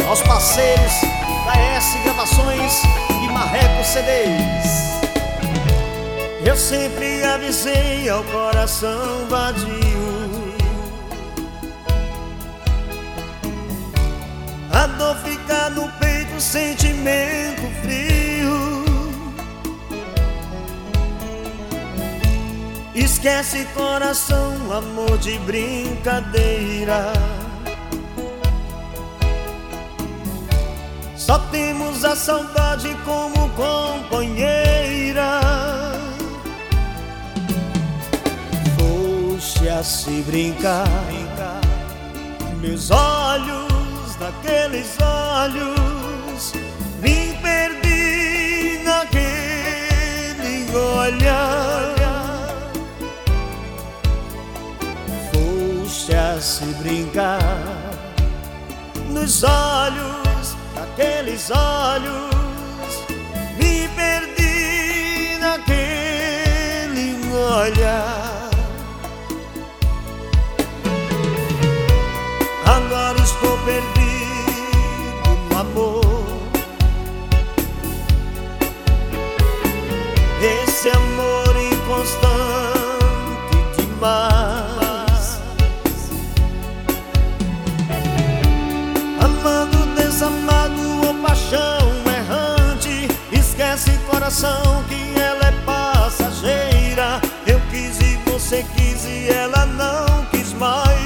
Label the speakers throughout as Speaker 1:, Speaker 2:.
Speaker 1: aos parceiros da S Gravações e Marreco CDs. Eu sempre avisei ao coração vadio, a dor fica no peito, sentimento frio. Esquece coração, amor de brincadeira. Só temos a saudade como companheira. Foste a se brincar, meus olhos, naqueles olhos, me perdi naquele olhar. Foste a se brincar nos olhos, naqueles olhos, me perdi naquele olhar. Agora estou perdido no amor, esse amor inconstante demais. Amando, desamado ou paixão errante, esquece coração que ela é passageira. Eu quis e você quis e ela não quis mais.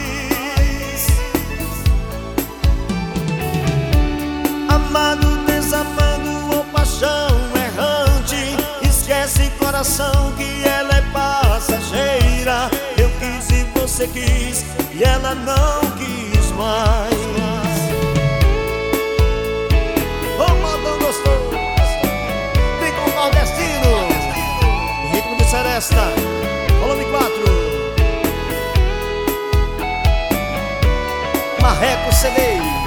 Speaker 1: Amado, desamando ou paixão errante, esquece coração que ela é passageira. Eu quis e você quis e ela não quis mais. Ô modão gostoso, vem com o nordestino, ritmo de seresta, volume 4, Marreco CDs.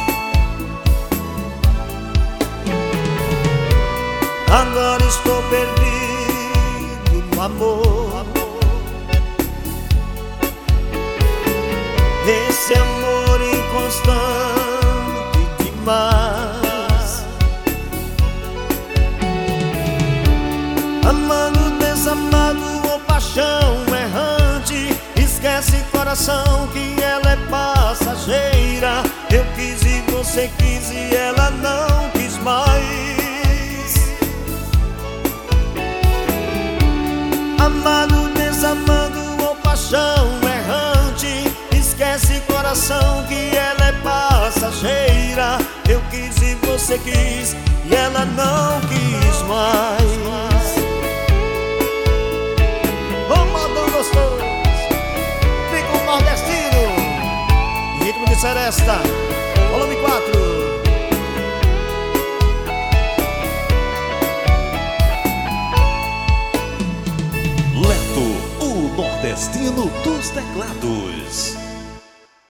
Speaker 1: Agora estou perdido no amor, esse amor inconstante demais. Amando, desamado ou paixão errante, esquece coração que ela é passageira. Eu quis e você quis e ela não quis mais. Amado, desamando ou paixão errante, esquece coração que ela é passageira. Eu quis e você quis e ela não quis mais. Ô modão gostoso, vem com o nordestino, ritmo de seresta, volume 4.
Speaker 2: O nordestino dos teclados.